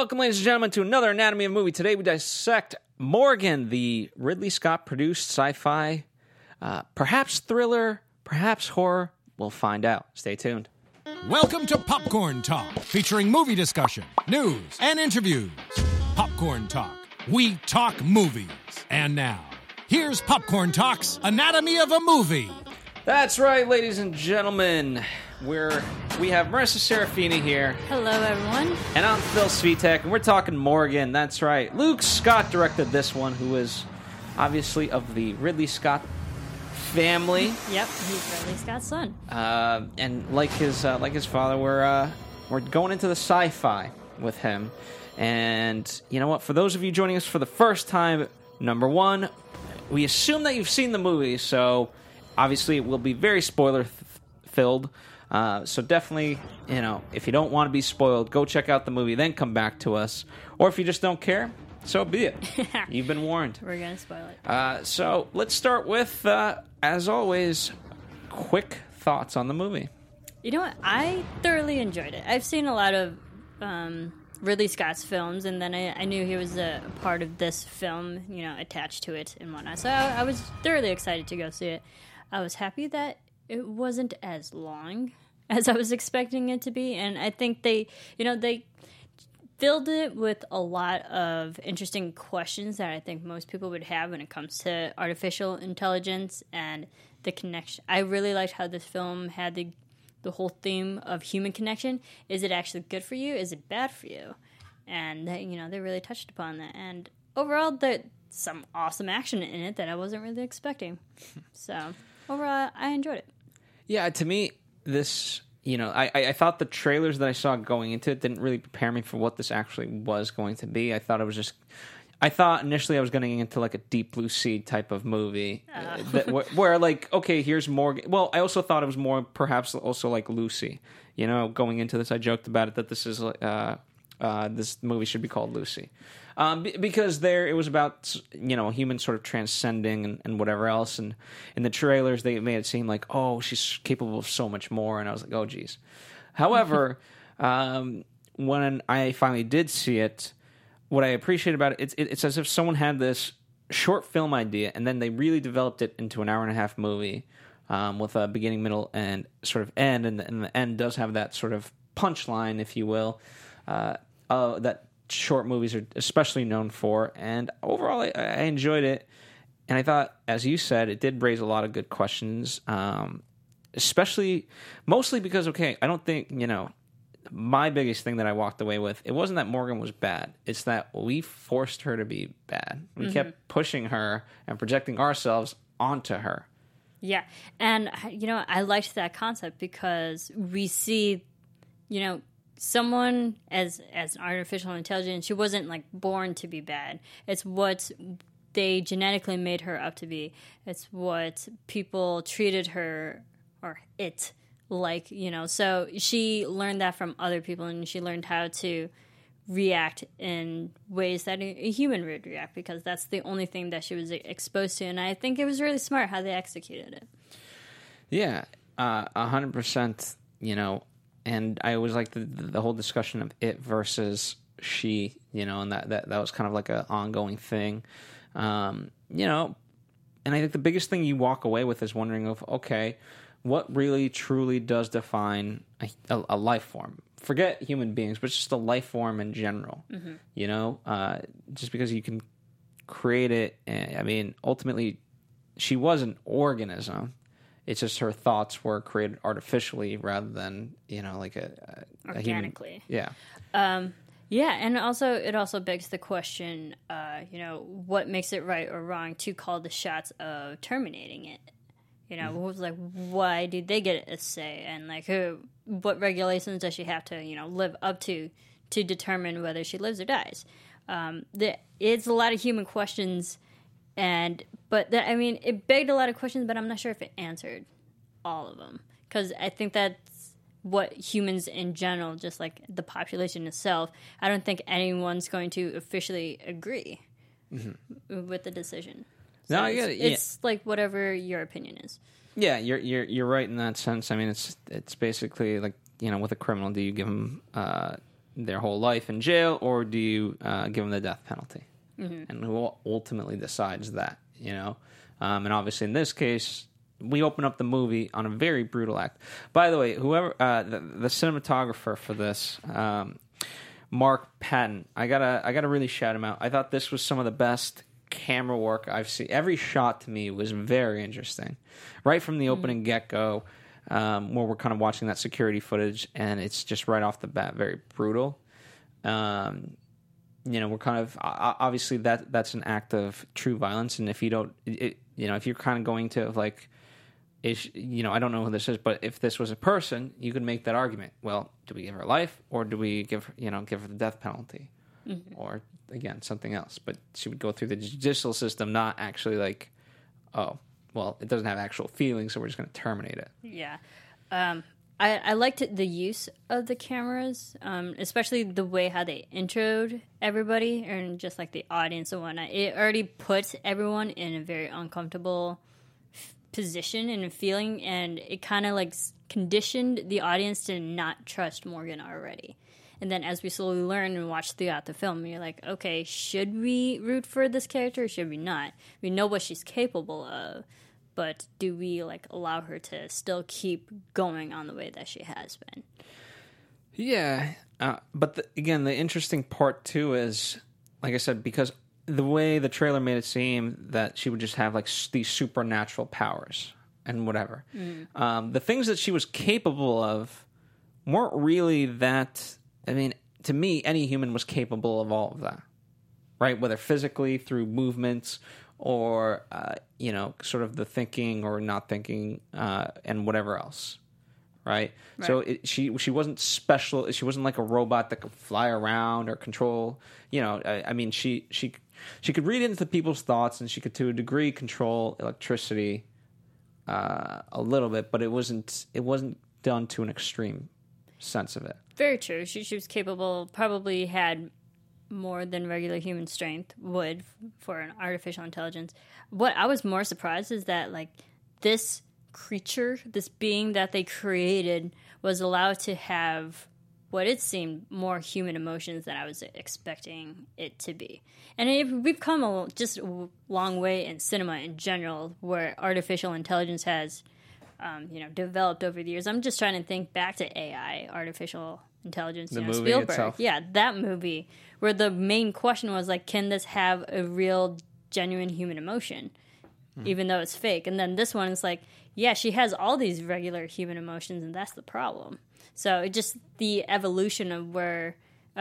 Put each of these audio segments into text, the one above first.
Welcome, ladies and gentlemen, to another Anatomy of a Movie. Today we dissect Morgan, the Ridley Scott-produced sci-fi, perhaps thriller, perhaps horror. We'll find out. Stay tuned. Welcome to Popcorn Talk, featuring movie discussion, news, and interviews. Popcorn Talk. We talk movies. And now, here's Popcorn Talk's Anatomy of a Movie. That's right, ladies and gentlemen. We have Marissa Serafini here. Hello, everyone. And I'm Phil Svitek, and we're talking Morgan. That's right. Luke Scott directed this one, who is obviously of the Ridley Scott family. Yep, he's Ridley Scott's son. And like his father, we're going into the sci-fi with him. And you know what? For those of you joining us for the first time, number one, we assume that you've seen the movie, so obviously it will be very spoiler-filled. So definitely, if you don't want to be spoiled, go check out the movie, then come back to us. Or if you just don't care, so be it. You've been warned. We're going to spoil it. So let's start with, as always, quick thoughts on the movie. You know what? I thoroughly enjoyed it. I've seen a lot of Ridley Scott's films, and then I knew he was a part of this film, attached to it and whatnot. So I was thoroughly excited to go see it. I was happy that it wasn't as long as I was expecting it to be, and I think they filled it with a lot of interesting questions that I think most people would have when it comes to artificial intelligence and the connection. I really liked how this film had the whole theme of human connection. Is it actually good for you? Is it bad for you? And they really touched upon that. And overall, there's some awesome action in it that I wasn't really expecting. So overall, I enjoyed it. Yeah, to me, this, I thought the trailers that I saw going into it didn't really prepare me for what this actually was going to be. I thought initially I was getting into like a Deep Blue Sea type of movie where like, okay, here's Morgan. Well, I also thought it was more perhaps also like Lucy. Going into this, I joked about it that this is this movie should be called Lucy. Because there it was about a human sort of transcending and whatever else, and in the trailers they made it seem like, oh, she's capable of so much more, and I was like, oh geez. However, when I finally did see it, what I appreciate about it, it's as if someone had this short film idea and then they really developed it into an hour-and-a-half movie with a beginning, middle, and sort of end, and the end does have that sort of punchline, if you will, that short movies are especially known for. And overall, I enjoyed it, and I thought, as you said, it did raise a lot of good questions, mostly because, okay, I don't think, my biggest thing that I walked away with, it wasn't that Morgan was bad, it's that we forced her to be bad. We kept pushing her and projecting ourselves onto her. Yeah, and, I liked that concept because we see, someone as an artificial intelligence, she wasn't like born to be bad. It's what they genetically made her up to be. It's what people treated her or it like, So she learned that from other people, and she learned how to react in ways that a human would react, because that's the only thing that she was exposed to. And I think it was really smart how they executed it. Yeah, 100%. And I always like the whole discussion of it versus she, and that was kind of like an ongoing thing, and I think the biggest thing you walk away with is wondering of, okay, what really truly does define a life form? Forget human beings, but just a life form in general. Just because you can create it, I mean, ultimately, she was an organism. It's just her thoughts were created artificially rather than, like organically. A human. Yeah. Yeah, and also it also begs the question, what makes it right or wrong to call the shots of terminating it? Like, why did they get a say? And like, what regulations does she have to, live up to determine whether she lives or dies? It's a lot of human questions. It begged a lot of questions, but I'm not sure if it answered all of them. Because I think that's what humans in general, just like the population itself, I don't think anyone's going to officially agree with the decision. So no, I get it. It's like whatever your opinion is. Yeah, you're right in that sense. I mean, it's basically like, with a criminal, do you give him their whole life in jail, or do you give them the death penalty? And who ultimately decides that, you know? And obviously in this case, we open up the movie on a very brutal act. By the way, whoever the cinematographer for this, Mark Patton, I gotta really shout him out. I thought this was some of the best camera work I've seen. Every shot to me was very interesting, right from the opening get-go, where we're kind of watching that security footage, and it's just right off the bat very brutal. You know, we're kind of obviously that's an act of true violence, and if you don't, you know, if you're kind of going to like, you know, I don't know who this is, but if this was a person, you could make that argument. Well, do we give her life, or do we give her the death penalty, or again something else? But she would go through the judicial system, not actually like, oh, well, it doesn't have actual feelings, so we're just going to terminate it. Yeah. I liked the use of the cameras, especially the way how they introed everybody and just like the audience and whatnot. It already puts everyone in a very uncomfortable position and feeling, and it kind of like conditioned the audience to not trust Morgan already. And then as we slowly learn and watch throughout the film, you're like, okay, should we root for this character or should we not? We know what she's capable of. But do we like allow her to still keep going on the way that she has been? Yeah, but again, the interesting part too is, like I said, because the way the trailer made it seem that she would just have like these supernatural powers and whatever. The things that she was capable of weren't really that. I mean, to me, any human was capable of all of that, right? Whether physically through movements, or, you know, sort of the thinking or not thinking, and whatever else, right? So she wasn't special. She wasn't like a robot that could fly around or control, you know. I mean, she could read into people's thoughts, and she could, to a degree, control electricity a little bit, but it wasn't done to an extreme sense of it. Very true. She was capable, probably had more than regular human strength would for an artificial intelligence. What I was more surprised is that like this creature, this being that they created, was allowed to have what it seemed more human emotions than I was expecting it to be. And we've come just a long way in cinema in general, where artificial intelligence has developed over the years. I'm just trying to think back to AI, artificial intelligence, the movie Spielberg. itself. Yeah, that movie, where the main question was like, can this have a real, genuine human emotion, even though it's fake? And then this one is like, yeah, she has all these regular human emotions, and that's the problem. So it just the evolution of where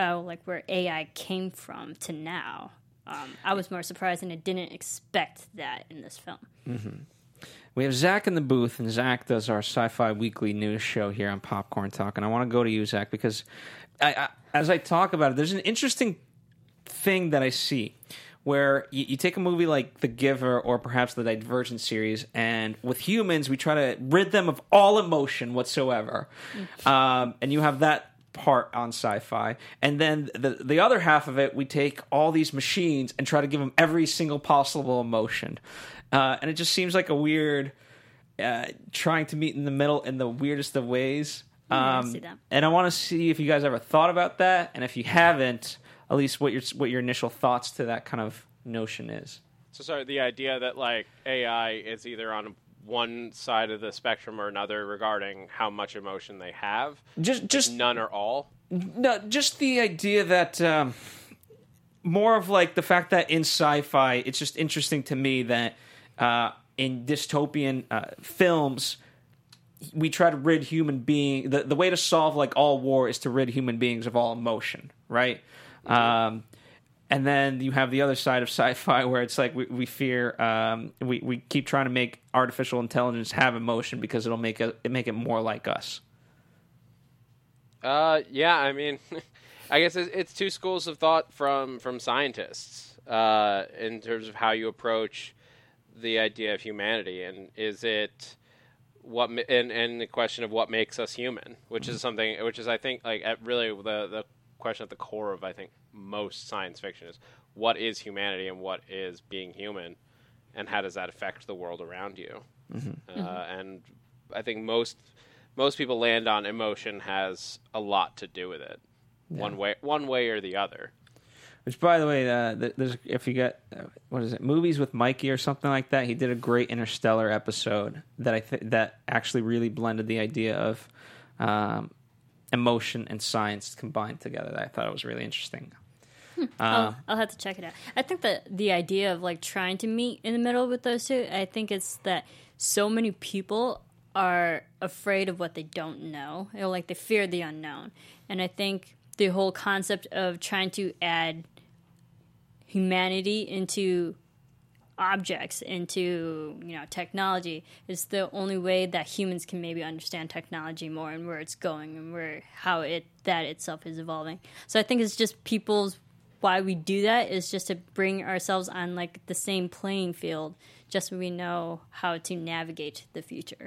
AI came from to now. I was more surprised, and I didn't expect that in this film. Mm-hmm. We have Zach in the booth, and Zach does our Sci-Fi Weekly news show here on Popcorn Talk. And I want to go to you, Zach, because as I talk about it, there's an interesting thing that I see where you take a movie like The Giver or perhaps the Divergent series, and with humans, we try to rid them of all emotion whatsoever. And you have that part on Sci-Fi. And then the other half of it, we take all these machines and try to give them every single possible emotion. And it just seems like a weird trying to meet in the middle in the weirdest of ways. I see that. And I want to see if you guys ever thought about that, and if you haven't, at least what your initial thoughts to that kind of notion is. So sorry, the idea that like AI is either on one side of the spectrum or another regarding how much emotion they have, just none or all. No, just the idea that more of like the fact that in sci-fi, it's just interesting to me that in dystopian films, we try to rid human beings. The way to solve like all war is to rid human beings of all emotion, right? And then you have the other side of sci-fi where it's like we fear, we keep trying to make artificial intelligence have emotion because it'll make it more like us. Yeah, I mean, I guess it's two schools of thought from scientists in terms of how you approach the idea of humanity, and is it and the question of what makes us human, which is something which is I think like really the question at the core of I think most science fiction is what is humanity and what is being human, and how does that affect the world around you? And I think most people land on emotion has a lot to do with it. one way or the other. Which, by the way, there's if you get what is it, Movies with Mikey or something like that. He did a great Interstellar episode that that actually really blended the idea of emotion and science combined together. I thought it was really interesting. I'll have to check it out. I think that the idea of like trying to meet in the middle with those two, I think it's that so many people are afraid of what they don't know. You know, like they fear the unknown. And I think the whole concept of trying to add humanity into objects, into, you know, technology is the only way that humans can maybe understand technology more and where it's going and how that itself is evolving. So I think it's just why we do that is just to bring ourselves on like the same playing field, just so we know how to navigate the future.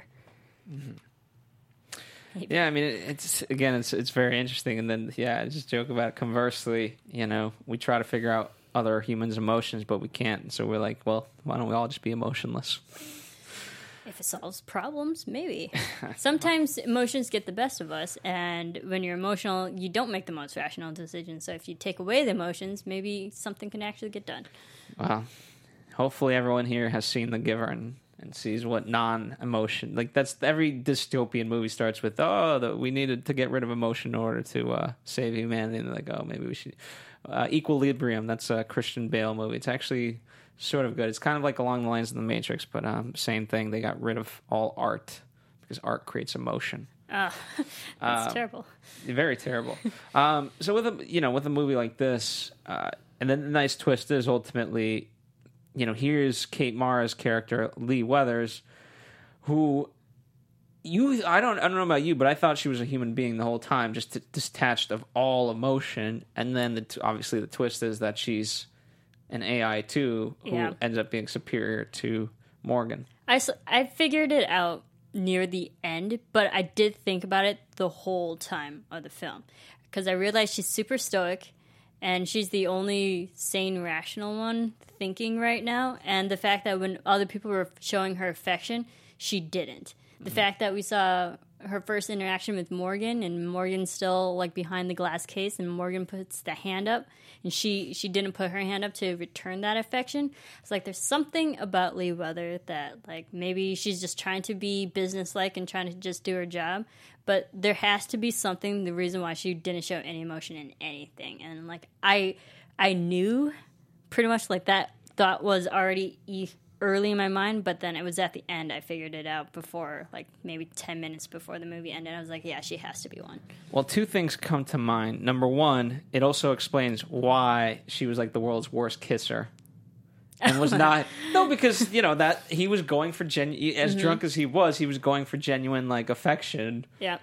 Mm-hmm. Yeah, I mean, it's very interesting. And then, I just joke about it. Conversely, you know, we try to figure out other humans' emotions, but we can't. And so we're like, well, why don't we all just be emotionless? If it solves problems, maybe. Sometimes emotions get the best of us, and when you're emotional, you don't make the most rational decisions. So if you take away the emotions, maybe something can actually get done. Well, hopefully everyone here has seen The Giver and sees what non-emotion, like that's every dystopian movie starts with, we needed to get rid of emotion in order to save humanity. And they're like, maybe we should. Equilibrium, that's a Christian Bale movie. It's actually sort of good. It's kind of like along the lines of The Matrix, but same thing. They got rid of all art because art creates emotion. That's terrible. Very terrible. So with a movie like this, and then the nice twist is ultimately, you know, here's Kate Mara's character, Lee Weathers, who I don't know about you, but I thought she was a human being the whole time, just detached of all emotion. And then obviously the twist is that she's an AI too, who ends up being superior to Morgan. I figured it out near the end, but I did think about it the whole time of the film, because I realized she's super stoic and she's the only sane, rational one thinking right now. And the fact that when other people were showing her affection, she didn't. The fact that we saw her first interaction with Morgan, and Morgan's still like behind the glass case, and Morgan puts the hand up, and she didn't put her hand up to return that affection. It's like there's something about Lee Weathers that like maybe she's just trying to be businesslike and trying to just do her job, but there has to be something, the reason why she didn't show any emotion in anything. And like I knew pretty much like that thought was already early in my mind, but then it was at the end I figured it out before, like maybe 10 minutes before the movie ended. I was like, yeah, she has to be one. Well, two things come to mind. Number one, it also explains why she was like the world's worst kisser and was not because you know that he was going for as drunk as he was going for genuine like affection. Yeah.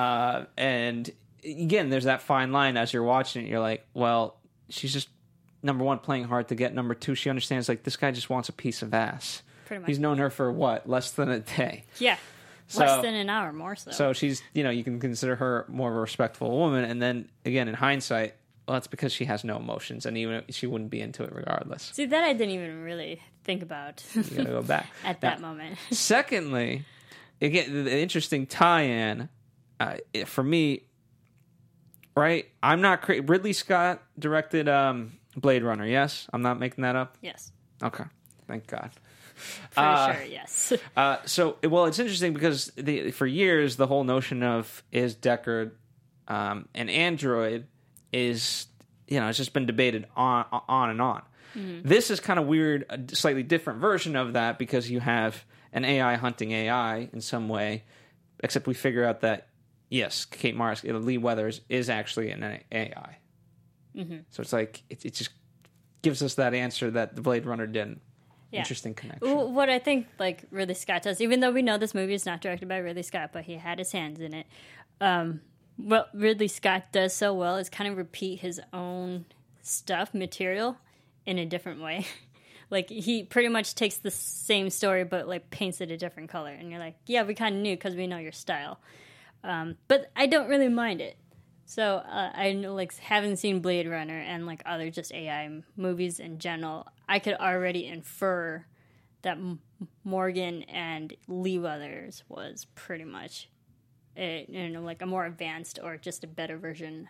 And again, there's that fine line as you're watching it. You're like, well, she's just number one, playing hard to get. Number two, she understands, like, this guy just wants a piece of ass. Pretty much. He's known her for, less than a day? Yeah. Less than an hour, more so. So she's, you can consider her more of a respectful woman. And then, again, in hindsight, well, that's because she has no emotions. And even she wouldn't be into it regardless. See, that I didn't even really think about. You gotta go back. At that moment. Secondly, again, the interesting tie-in, for me, right, I'm not Ridley Scott directed... Blade Runner, yes? I'm not making that up? Yes. Okay. Thank God. Pretty sure, yes. It's interesting because for years, the whole notion of is Deckard an android is, it's just been debated on and on. Mm-hmm. This is kind of weird, a slightly different version of that because you have an AI hunting AI in some way, except we figure out that, yes, Kate Mara's, Lee Weathers is actually an AI. Mm-hmm. So it's like it just gives us that answer that the Blade Runner didn't. Yeah. Interesting connection. What I think like Ridley Scott does, even though we know this movie is not directed by Ridley Scott, but he had his hands in it. What Ridley Scott does so well is kind of repeat his own material in a different way. Like he pretty much takes the same story but like paints it a different color, and you're like, yeah, we kind of knew because we know your style. But I don't really mind it. So I know, like, having seen Blade Runner and like other just AI movies in general, I could already infer that Morgan and Lee Weathers was pretty much, like a more advanced or just a better version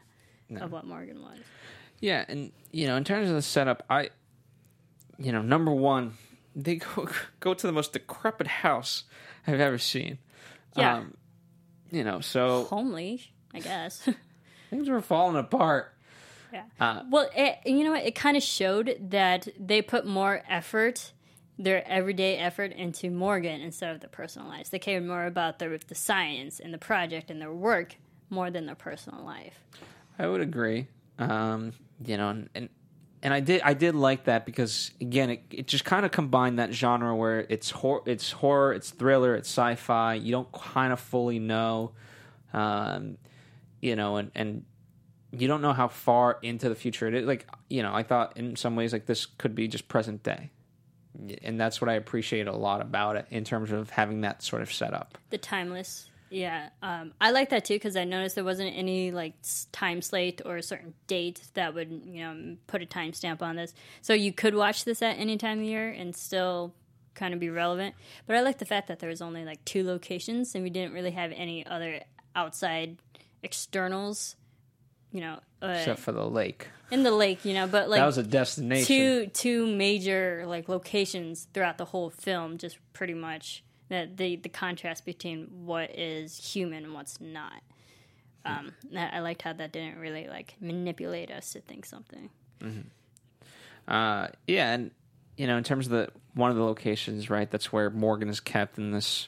of what Morgan was. Yeah, and in terms of the setup, number one, they go to the most decrepit house I've ever seen. Yeah. So Homely, I guess. things were falling apart. Yeah. Well, you know what? It kind of showed that they put more effort, their everyday effort, into Morgan instead of their personal lives. They cared more about the science and the project and their work more than their personal life. I would agree. And I did like that because again, it just kind of combined that genre where it's horror, it's thriller, it's sci-fi. You don't kind of fully know, and you don't know how far into the future it is. Like, I thought in some ways like this could be just present day. And that's what I appreciate a lot about it in terms of having that sort of setup. The timeless. Yeah. I like that too because I noticed there wasn't any like time slate or a certain date that would, put a timestamp on this. So you could watch this at any time of year and still kind of be relevant. But I like the fact that there was only like 2 locations and we didn't really have any other outside externals. Except for the lake. In the lake, but like that was a destination. Two major like locations throughout the whole film, just pretty much that the contrast between what is human and what's not. I liked how that didn't really like manipulate us to think something. Mm-hmm. Yeah, and in terms of one of the locations, right? That's where Morgan is kept in this,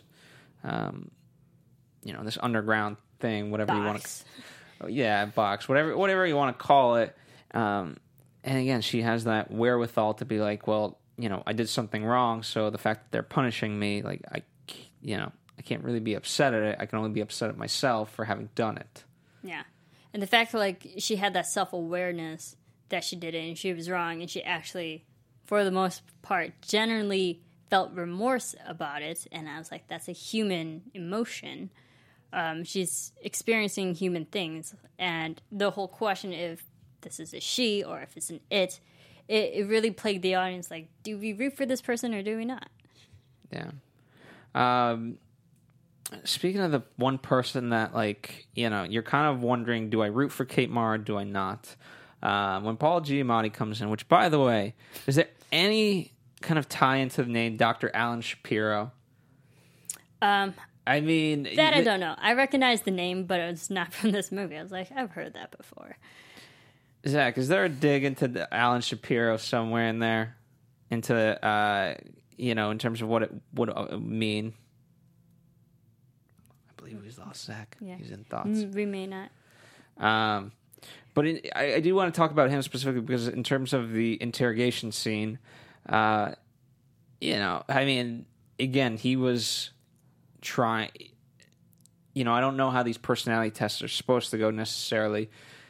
this underground thing, whatever you want to. Yeah, box, whatever you want to call it. And again, she has that wherewithal to be like, well, I did something wrong, so the fact that they're punishing me, like, I can't really be upset at it. I can only be upset at myself for having done it. Yeah. And the fact that, like, she had that self-awareness that she did it and she was wrong, and she actually, for the most part, generally felt remorse about it, and I was like, that's a human emotion. She's experiencing human things, and the whole question if this is a she or if it's an it really plagued the audience. Like, do we root for this person or do we not? Yeah. Speaking of the one person that, like, you're kind of wondering, do I root for Kate Mara or do I not? When Paul Giamatti comes in, which, by the way, is there any kind of tie into the name Dr. Alan Shapiro? I mean... I don't know. I recognize the name, but it's not from this movie. I was like, I've heard that before. Zach, is there a dig into Alan Shapiro somewhere in there? Into, in terms of what it would mean? I believe we lost Zach. Yeah. He's in thoughts. We may not. But I do want to talk about him specifically because in terms of the interrogation scene, I mean, again, he was... trying, I don't know how these personality tests are supposed to go necessarily,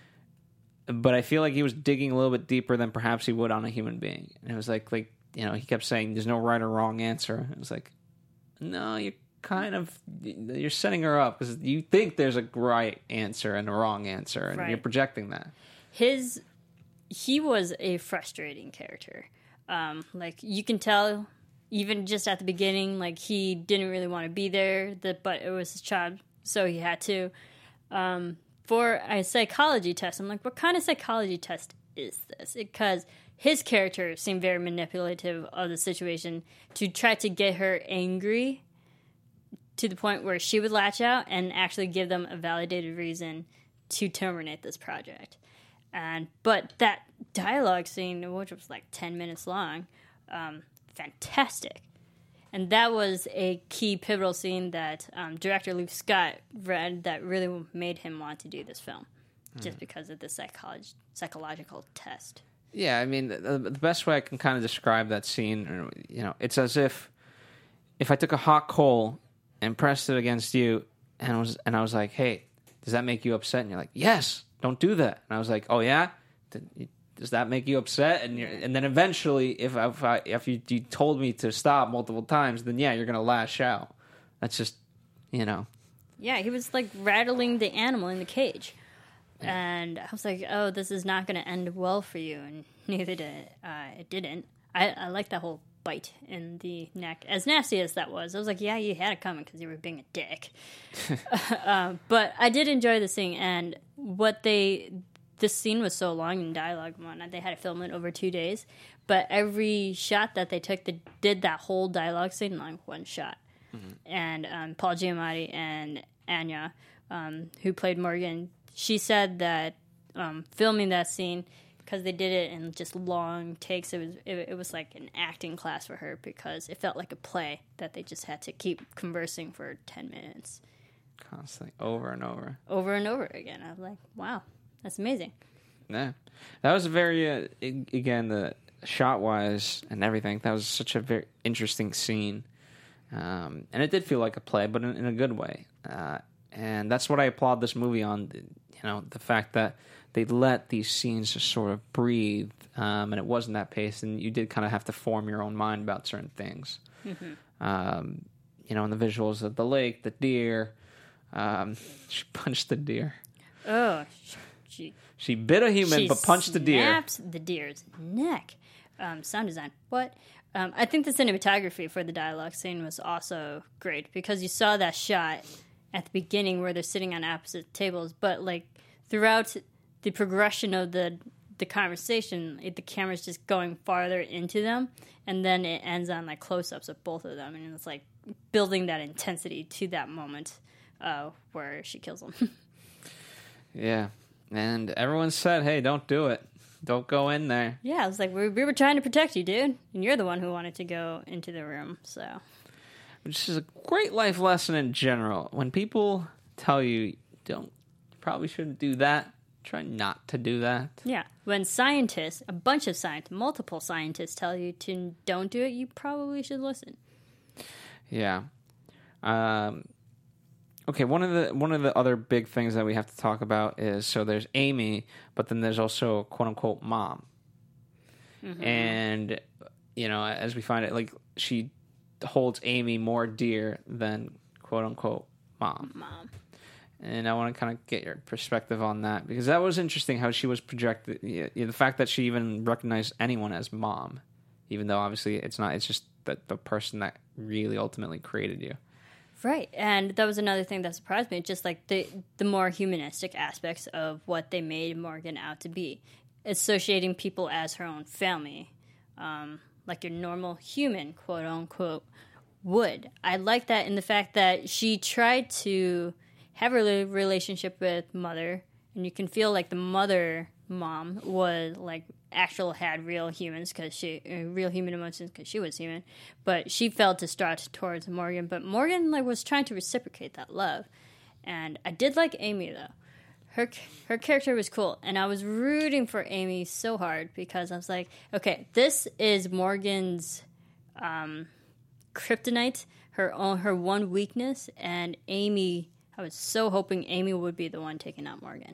but I feel like he was digging a little bit deeper than perhaps he would on a human being. And it was like he kept saying there's no right or wrong answer. It was like, no, you're setting her up because you think there's a right answer and a wrong answer, and you're projecting that. He was a frustrating character. Like, you can tell. Even just at the beginning, like, he didn't really want to be there, but it was his job, so he had to. For a psychology test, I'm like, what kind of psychology test is this? Because his character seemed very manipulative of the situation to try to get her angry to the point where she would latch out and actually give them a validated reason to terminate this project. But that dialogue scene, which was like 10 minutes long, fantastic. And that was a key pivotal scene that director Luke Scott read that really made him want to do this film, just because of the psychological test. Yeah, I mean, the best way I can kind of describe that scene, it's as if I took a hot coal and pressed it against you, and I was like, hey, does that make you upset? And you're like, yes, don't do that. And I was like, oh yeah? Does that make you upset? And then eventually, if you told me to stop multiple times, then yeah, you're going to lash out. That's just, Yeah, he was like rattling the animal in the cage. And I was like, oh, this is not going to end well for you. And neither did it. It didn't. I like that whole bite in the neck. As nasty as that was, I was like, yeah, you had it coming because you were being a dick. But I did enjoy the scene. And what they this scene was so long in dialogue and whatnot, they had to film it over 2 days. But every shot that they took, they did that whole dialogue scene in like one shot. And Paul Giamatti and Anya, who played Morgan, she said that filming that scene, because they did it in just long takes, it was like an acting class for her, because it felt like a play that they just had to keep conversing for 10 minutes. Constantly, over and over. Over and over again. I was like, wow, that's amazing. Yeah. That was very, again, the shot-wise and everything, that was such a very interesting scene. And it did feel like a play, but in a good way. And that's what I applaud this movie on, the fact that they let these scenes just sort of breathe, and it wasn't that pace, and you did kind of have to form your own mind about certain things. Mm-hmm. And the visuals of the lake, the deer. She punched the deer. Oh, she bit a human, but punched the deer. Snapped the deer's neck. Sound design. What? I think the cinematography for the dialogue scene was also great, because you saw that shot at the beginning where they're sitting on opposite tables, but like throughout the progression of the conversation, the camera's just going farther into them, and then it ends on like close-ups of both of them, and it's like building that intensity to that moment where she kills them. Yeah, and everyone said, hey, don't do it. Don't go in there. Yeah, I was like, we were trying to protect you, dude. And you're the one who wanted to go into the room, so. Which is a great life lesson in general. When people tell you, probably shouldn't do that, try not to do that. Yeah. When scientists, a bunch of scientists, multiple scientists tell you to don't do it, you probably should listen. Yeah. Okay, one of the other big things that we have to talk about is, so there's Amy, but then there's also quote unquote mom. Mm-hmm. And as we find it, like, she holds Amy more dear than quote unquote mom. And I want to kind of get your perspective on that, because that was interesting how she was projected. The fact that she even recognized anyone as mom, even though obviously it's not. It's just that the person that really ultimately created you. Right, and that was another thing that surprised me, just like the more humanistic aspects of what they made Morgan out to be. Associating people as her own family, like your normal human, quote-unquote, would. I like that in the fact that she tried to have a relationship with Mother, and you can feel like the mom was like had real humans, because real human emotions, because she was human, but she felt distraught towards Morgan, but Morgan was trying to reciprocate that love. And I did like Amy, though. Her character was cool, and I was rooting for Amy so hard, because I was like, okay, this is Morgan's kryptonite, her one weakness, and Amy, I was so hoping Amy would be the one taking out Morgan.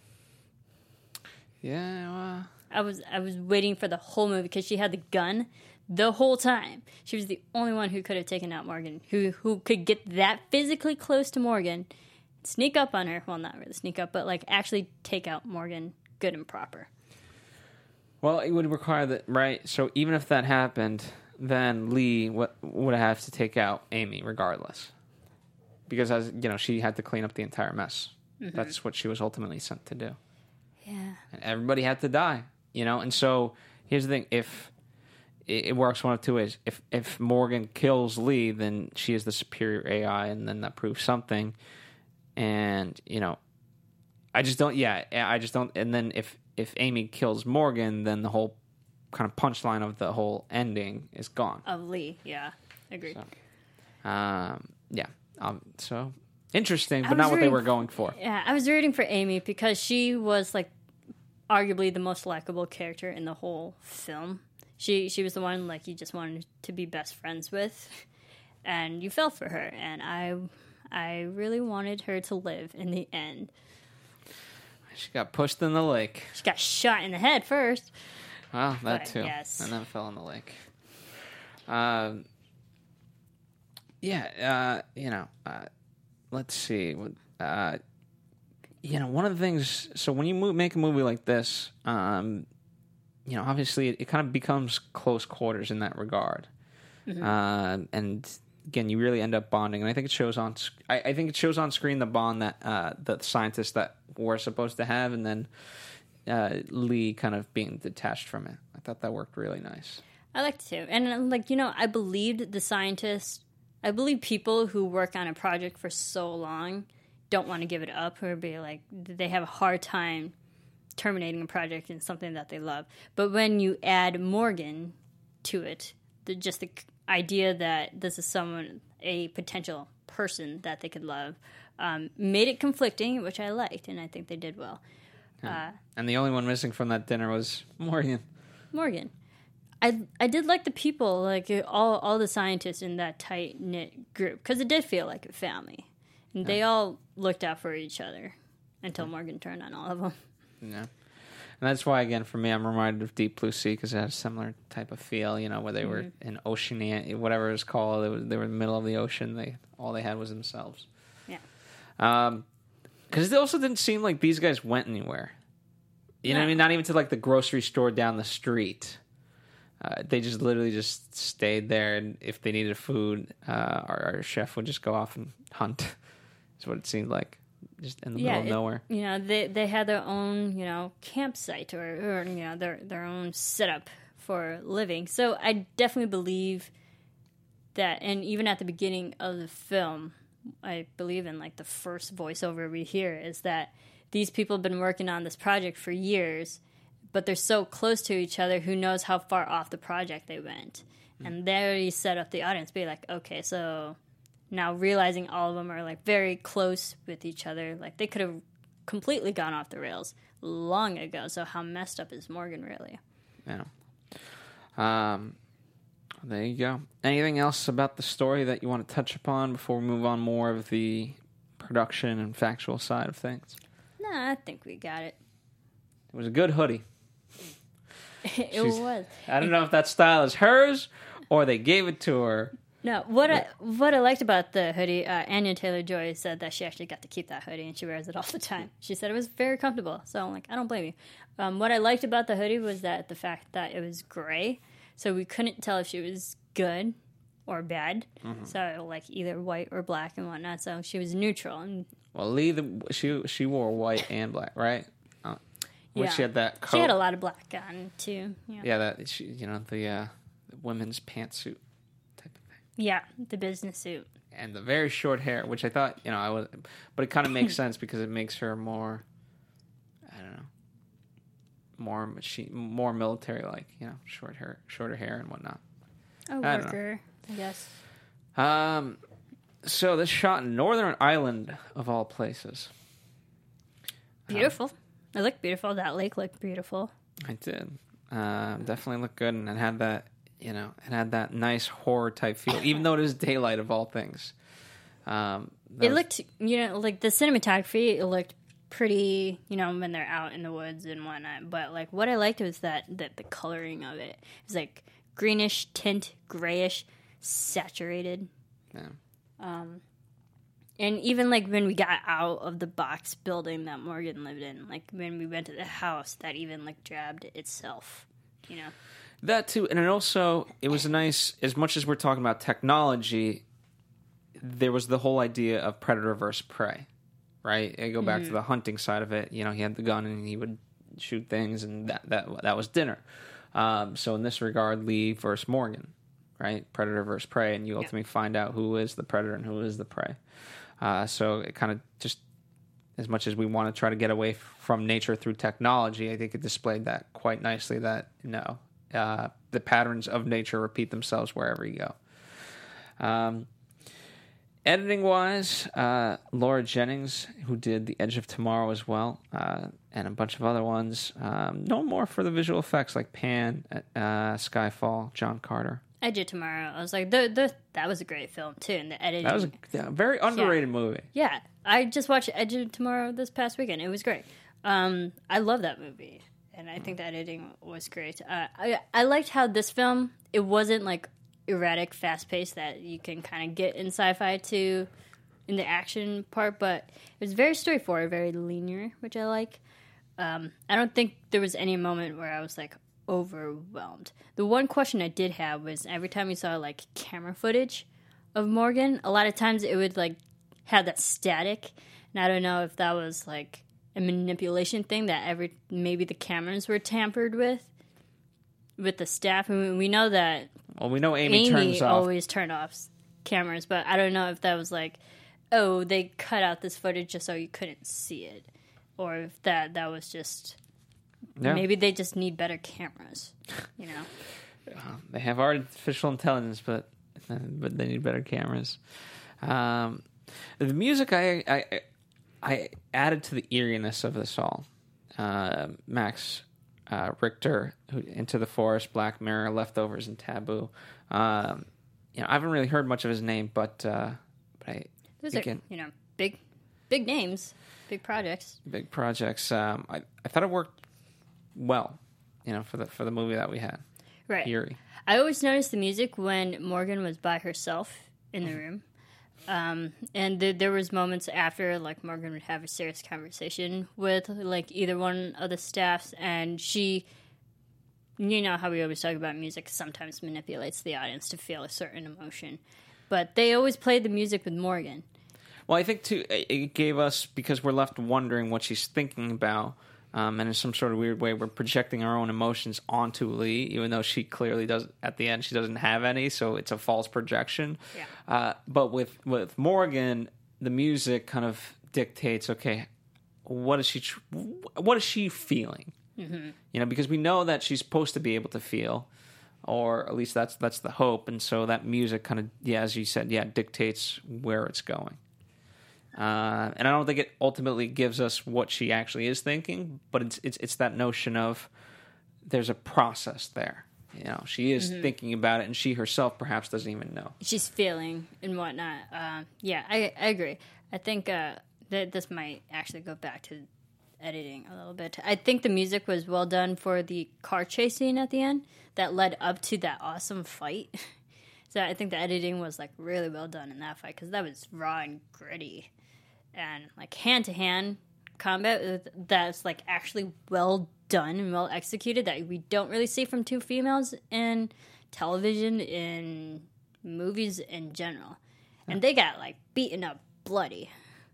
Yeah, well, I was waiting for the whole movie, because she had the gun the whole time. She was the only one who could have taken out Morgan, who could get that physically close to Morgan, sneak up on her. Well, not really sneak up, but like actually take out Morgan good and proper. Well, it would require that, right? So even if that happened, then Lee would have to take out Amy regardless, because she had to clean up the entire mess. Mm-hmm. That's what she was ultimately sent to do. Yeah. And everybody had to die, And so here's the thing: if it works one of two ways, if Morgan kills Lee, then she is the superior AI, and then that proves something. And I just don't. Yeah, I just don't. And then if Amy kills Morgan, then the whole kind of punchline of the whole ending is gone. Of Lee, yeah, agreed. So, yeah. So interesting, but not what they were going for. Yeah, I was rooting for Amy, because she was like arguably the most likable character in the whole film. She was the one like you just wanted to be best friends with, and you fell for her. And I really wanted her to live in the end. She got pushed in the lake. She got shot in the head first. Well, that too. Yes. And then fell in the lake. Let's see. One of the things, so when you make a movie like this, obviously it kind of becomes close quarters in that regard. Mm-hmm. And again, you really end up bonding, and I think it shows on. I think it shows on screen the bond that the scientists that we're supposed to have, and then Lee kind of being detached from it. I thought that worked really nice. I liked it too. And, like, you know, I believed the scientists. I believe people who work on a project for so long don't want to give it up, or be like, they have a hard time terminating a project in something that they love. But when you add Morgan to it, just the idea that this is a potential person that they could love, made it conflicting, which I liked, and I think they did well. And the only one missing from that dinner was Morgan. I did like the people, like all the scientists in that tight knit group, because it did feel like a family, and they all looked out for each other until Morgan turned on all of them. Yeah, and that's why, again, for me, I'm reminded of Deep Blue Sea because it had a similar type of feel. You know, where they were in Oceania, whatever it was called. They were in the middle of the ocean. All they had was themselves. Yeah. Because it also didn't seem like these guys went anywhere. You know what I mean? Not even to like the grocery store down the street. They just literally just stayed there, and if they needed food, our chef would just go off and hunt. That's what it seemed like, just in the middle of nowhere. You know, they had their own, you know, campsite or you know, their own setup for living. So I definitely believe that, and even at the beginning of the film, I believe in like the first voiceover we hear is that these people have been working on this project for years, but they're so close to each other, who knows how far off the project they went. And they already set up the audience, be like, okay, so now realizing all of them are like very close with each other, like they could have completely gone off the rails long ago. So how messed up is Morgan really? Yeah. There you go. Anything else about the story that you want to touch upon before we move on more of the production and factual side of things? No, I think we got it. It was a good hoodie. It was. I don't know if that style is hers or they gave it to her. No, what I liked about the hoodie, Anya Taylor-Joy said that she actually got to keep that hoodie and she wears it all the time. She said it was very comfortable. So I'm like, I don't blame you. What I liked about the hoodie was that the fact that it was gray, so we couldn't tell if she was good or bad. Mm-hmm. So like either white or black and whatnot. So she was neutral. And well, Lee, she wore white and black, right? When she had that coat. She had a lot of black on too. Yeah, that the women's pantsuit type of thing. Yeah, the business suit. And the very short hair, which I thought, but it kind of makes sense because it makes her more, I don't know, more military like, shorter hair and whatnot. A worker, I guess. So this shot in Northern Ireland of all places. Beautiful. It looked beautiful. That lake looked beautiful. I did. Definitely looked good, and it had that, it had that nice horror type feel, even though it is daylight of all things. It looked, like the cinematography. It looked pretty, when they're out in the woods and whatnot. But like, what I liked was that the coloring of it. It was like greenish tint, grayish, saturated. Yeah. And even, like, when we got out of the box building that Morgan lived in, like, when we went to the house, that even, like, drabbed itself, That, too. And it was nice, as much as we're talking about technology, there was the whole idea of predator versus prey, right? I go back to the hunting side of it. He had the gun and he would shoot things, and that was dinner. So in this regard, Lee versus Morgan, right? Predator versus prey, and you ultimately find out who is the predator and who is the prey. So it kind of just, as much as we want to try to get away from nature through technology, I think it displayed that quite nicely that, the patterns of nature repeat themselves wherever you go. Editing-wise, Laura Jennings, who did The Edge of Tomorrow as well, and a bunch of other ones. No more for the visual effects like Pan, Skyfall, John Carter. Edge of Tomorrow. I was like, that was a great film too, and the editing. That was a very underrated movie. Yeah, I just watched Edge of Tomorrow this past weekend. It was great. I love that movie, and I think the editing was great. I liked how this film, it wasn't like erratic, fast paced that you can kind of get in sci-fi too, in the action part, but it was very straightforward, very linear, which I like. I don't think there was any moment where I was like overwhelmed. The one question I did have was every time we saw like camera footage of Morgan, a lot of times it would like have that static, and I don't know if that was like a manipulation thing that maybe the cameras were tampered with the staff. I mean, we know that. Well, we know Amy turns off. always turned off cameras, but I don't know if that was like, oh, they cut out this footage just so you couldn't see it, or if that was just maybe they just need better cameras. You know, they have artificial intelligence, but they need better cameras. The music I added to the eeriness of this all. Max Richter, Into the Forest, Black Mirror, Leftovers, and Taboo. I haven't really heard much of his name, but I those are big names, big projects. Big projects. I thought it worked well, for the movie that we had. Right. Eerie. I always noticed the music when Morgan was by herself in the room. And there was moments after, like, Morgan would have a serious conversation with, like, either one of the staffs, and she, how we always talk about music sometimes manipulates the audience to feel a certain emotion. But they always played the music with Morgan. Well, I think, too, it gave us, because we're left wondering what she's thinking about, and in some sort of weird way, we're projecting our own emotions onto Lee, even though she clearly does. At the end, she doesn't have any, so it's a false projection. Yeah. But with Morgan, the music kind of dictates. Okay, what is she feeling? Mm-hmm. Because we know that she's supposed to be able to feel, or at least that's the hope. And so that music kind of, as you said, dictates where it's going. And I don't think it ultimately gives us what she actually is thinking, but it's that notion of there's a process there. She is thinking about it, and she herself perhaps doesn't even know. She's feeling and whatnot. I agree. I think that this might actually go back to editing a little bit. I think the music was well done for the car chase scene at the end that led up to that awesome fight. So I think the editing was like really well done in that fight because that was raw and gritty. And like hand-to-hand combat that's like actually well done and well executed that we don't really see from two females in television, in movies in general. And they got like beaten up bloody.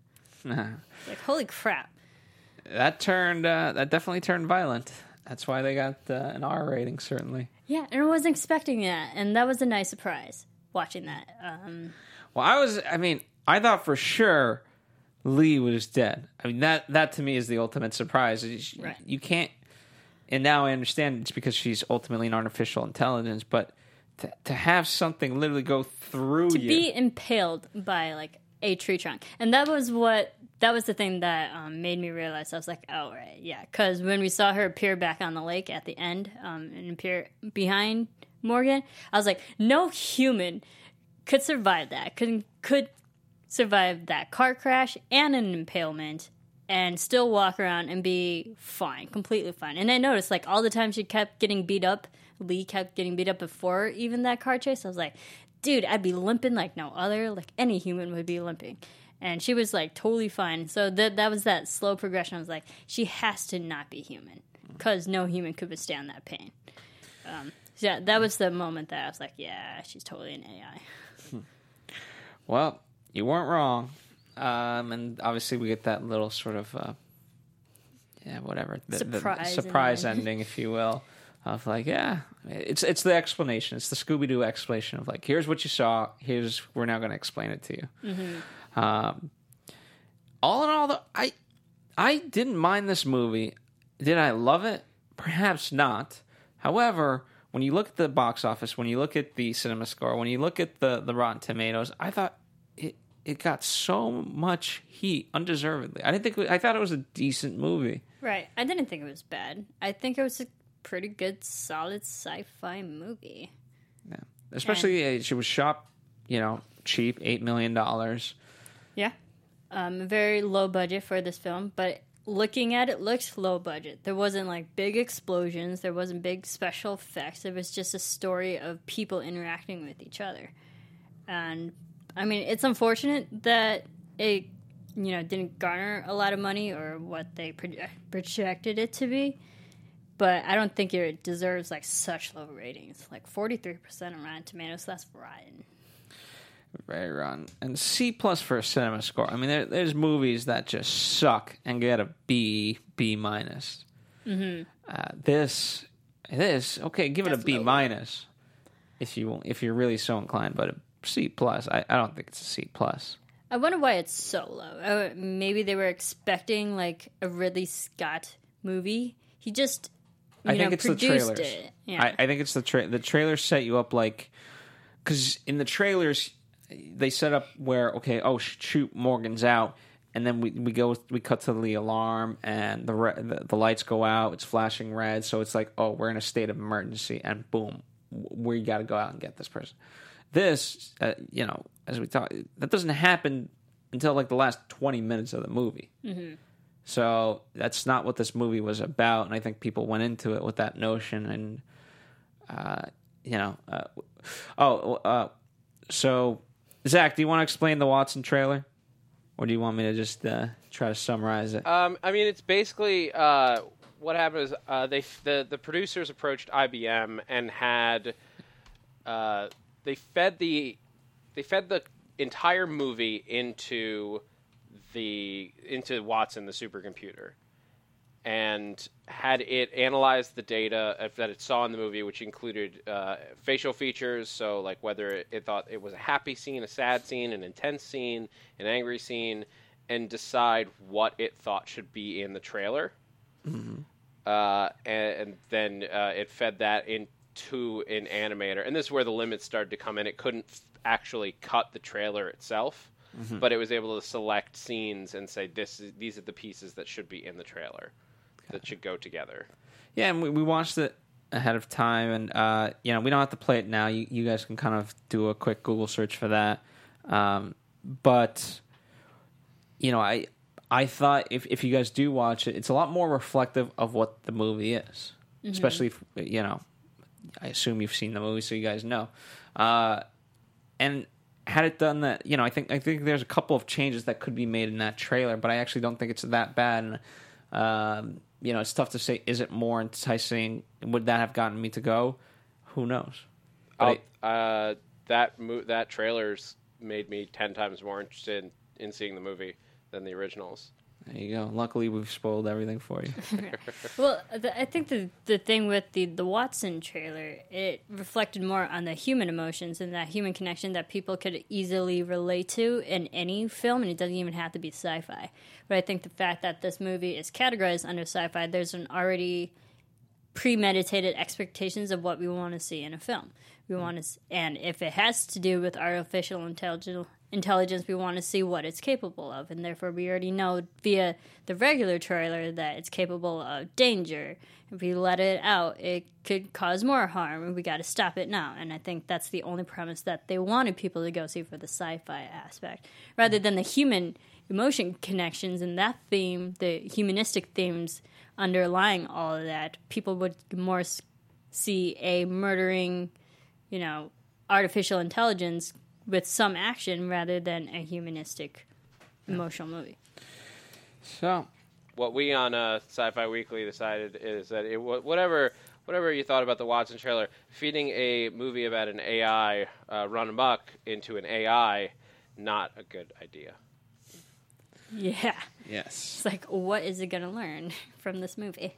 Like, holy crap. That definitely turned violent. That's why they got an R rating, certainly. Yeah, and I wasn't expecting that, and that was a nice surprise watching that. Well, I thought for sure Lee was dead. I mean, that to me is the ultimate surprise. Right. You can't, and now I understand it's because she's ultimately an artificial intelligence, but to have something literally go through to you. be impaled by like a tree trunk. And that was the thing that made me realize. I was like, oh, right, yeah. Because when we saw her appear back on the lake at the end and appear behind Morgan, I was like, no human could survive that. Could survive that car crash and an impalement and still walk around and be fine, completely fine. And I noticed, like, all the time she kept getting beat up, Lee kept getting beat up before even that car chase. I was like, dude, I'd be limping like no other. Like, any human would be limping. And she was, like, totally fine. So that was that slow progression. I was like, she has to not be human because no human could withstand that pain. So that was the moment that I was like, yeah, she's totally an AI. Well, you weren't wrong. And obviously we get that little sort of, whatever. The surprise ending, if you will. Of like, it's the explanation. It's the Scooby-Doo explanation of like, here's what you saw. We're now going to explain it to you. Mm-hmm. All in all, I didn't mind this movie. Did I love it? Perhaps not. However, when you look at the box office, when you look at the cinema score, when you look at the Rotten Tomatoes, I thought it got so much heat undeservedly. I thought it was a decent movie. Right. I didn't think it was bad. I think it was a pretty good, solid sci-fi movie. Yeah. Especially it was shot, cheap, $8 million. Yeah. Very low budget for this film, but looking at it, looks low budget. There wasn't like big explosions. There wasn't big special effects. It was just a story of people interacting with each other. And I mean, it's unfortunate that it, didn't garner a lot of money or what they projected it to be. But I don't think it deserves like such low ratings. Like 43% on Rotten Tomatoes, that's rotten. Very wrong. And C plus for a cinema score. I mean, there's movies that just suck and get a B minus. Mm-hmm. This okay, give it a B minus if you're really so inclined. But a C plus, I don't think it's a C plus. I wonder why it's so low. Maybe they were expecting like a Ridley Scott movie. He just I think it's the produced trailers. it. Yeah. I think it's the trailers set you up like, because in the trailers they set up where shoot, Morgan's out, and then we cut to the alarm and the lights go out, it's flashing red, so it's like, oh, we're in a state of emergency, and boom, we got to go out and get this person. This as we talk, that doesn't happen until like the last 20 minutes of the movie. Mm-hmm. So that's not what this movie was about, and I think people went into it with that notion. And so Zach, do you want to explain the Watson trailer, or do you want me to just try to summarize it? I mean, it's basically what happened is the producers approached IBM and had they fed the entire movie into Watson, the supercomputer, and had it analyze the data that it saw in the movie, which included facial features, so like whether it thought it was a happy scene, a sad scene, an intense scene, an angry scene, and decide what it thought should be in the trailer. Mm-hmm. And then it fed that into an animator, and this is where the limits started to come in. It couldn't actually cut the trailer itself, mm-hmm. but it was able to select scenes and say, these are the pieces that should be in the trailer, that should go together. Yeah, and we watched it ahead of time, and we don't have to play it now. You guys can kind of do a quick Google search for that. But I thought if you guys do watch it, it's a lot more reflective of what the movie is, mm-hmm. especially if, I assume you've seen the movie, so you guys know. And had it done that, I think there's a couple of changes that could be made in that trailer, but I actually don't think it's that bad. And it's tough to say. Is it more enticing? Would that have gotten me to go? Who knows? But that trailer's made me 10 times more interested in seeing the movie than the originals. There you go. Luckily, we've spoiled everything for you. Well, I think the thing with the Watson trailer, it reflected more on the human emotions and that human connection that people could easily relate to in any film, and it doesn't even have to be sci-fi. But I think the fact that this movie is categorized under sci-fi, there's an already premeditated expectations of what we want to see in a film. And if it has to do with artificial intelligence, we want to see what it's capable of, and therefore we already know via the regular trailer that it's capable of danger. If we let it out, it could cause more harm, and we got to stop it now. And I think that's the only premise that they wanted people to go see for the sci-fi aspect, rather than the human emotion connections and that theme, the humanistic themes underlying all of that. People would more see a murdering, artificial intelligence with some action rather than a humanistic emotional movie. So, what we on Sci-Fi Weekly decided is that whatever you thought about the Watson trailer, feeding a movie about an AI run amok into an AI, not a good idea. Yeah. Yes. It's like, what is it going to learn from this movie?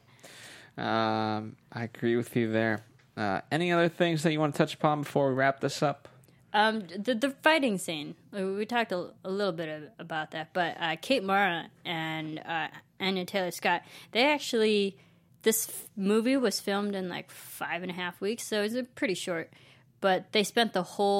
I agree with you there. Any other things that you want to touch upon before we wrap this up? The fighting scene. We talked a little bit about that, but Kate Mara and Anya Taylor-Scott, this movie was filmed in like 5.5 weeks, so it was pretty short. But they spent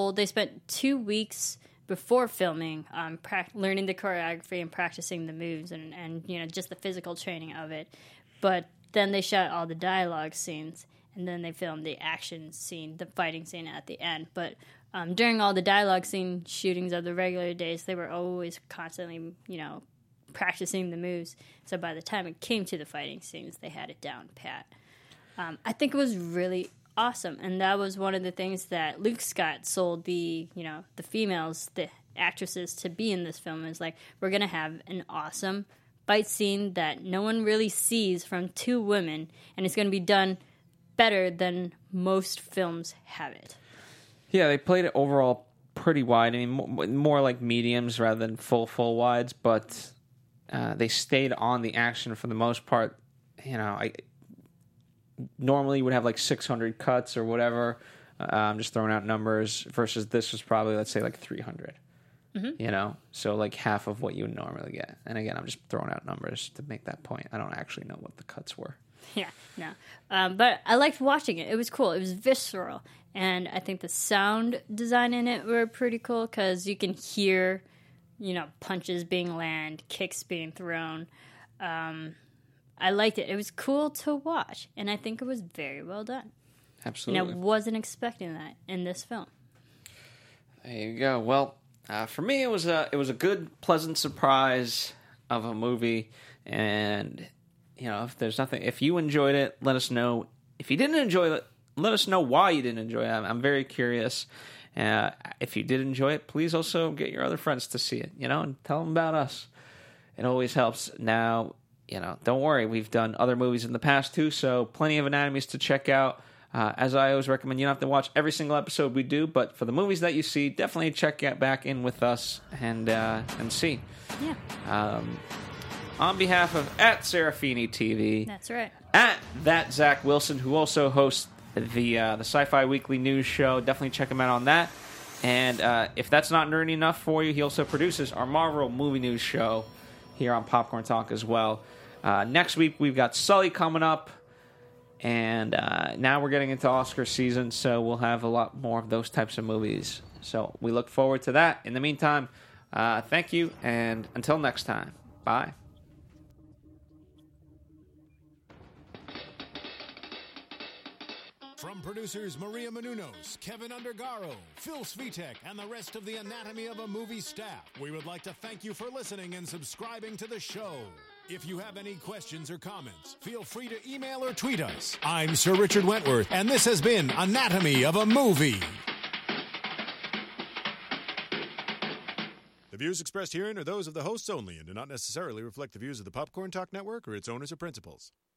2 weeks before filming learning the choreography and practicing the moves and just the physical training of it. But then they shot all the dialogue scenes, and then they filmed the action scene, the fighting scene at the end. But during all the dialogue scene shootings of the regular days, they were always constantly, practicing the moves. So by the time it came to the fighting scenes, they had it down pat. I think it was really awesome, and that was one of the things that Luke Scott sold the females, the actresses, to be in this film. Is like, we're gonna have an awesome fight scene that no one really sees from two women, and it's gonna be done better than most films have it. Yeah, they played it overall pretty wide. I mean, more like mediums rather than full wides, but they stayed on the action for the most part. You know, I normally would have like 600 cuts or whatever. I'm just throwing out numbers versus this was probably, let's say, like 300. You know, so like half of what you would normally get. And again, I'm just throwing out numbers to make that point. I don't actually know what the cuts were. Yeah, no. But I liked watching it. It was cool. It was visceral. And I think the sound design in it were pretty cool because you can hear, you know, punches being landed, kicks being thrown. I liked it. It was cool to watch. And I think it was very well done. Absolutely. And I wasn't expecting that in this film. There you go. Well, for me, it was a good, pleasant surprise of a movie. And, you know, if you enjoyed it, let us know. If you didn't enjoy it, let us know why you didn't enjoy it. I'm very curious. If you did enjoy it, please also get your other friends to see it, you know, and tell them about us. It always helps. Now, you know, don't worry. We've done other movies in the past, too, so plenty of anatomies to check out. As I always recommend, you don't have to watch every single episode we do, but for the movies that you see, definitely check back in with us and see. Yeah. On behalf of @Serafini TV, That's right. @that Zach Wilson, who also hosts the Sci-Fi Weekly News Show, definitely check him out on that. And if that's not nerdy enough for you, he also produces our Marvel Movie News Show here on Popcorn Talk as well. Next week we've got Sully coming up. And now we're getting into Oscar season, so we'll have a lot more of those types of movies. So we look forward to that. In the meantime, thank you, and until next time, bye. From producers Maria Menounos, Kevin Undergaro, Phil Svitek, and the rest of the Anatomy of a Movie staff, we would like to thank you for listening and subscribing to the show. If you have any questions or comments, feel free to email or tweet us. I'm Sir Richard Wentworth, and this has been Anatomy of a Movie. The views expressed herein are those of the hosts only and do not necessarily reflect the views of the Popcorn Talk Network or its owners or principals.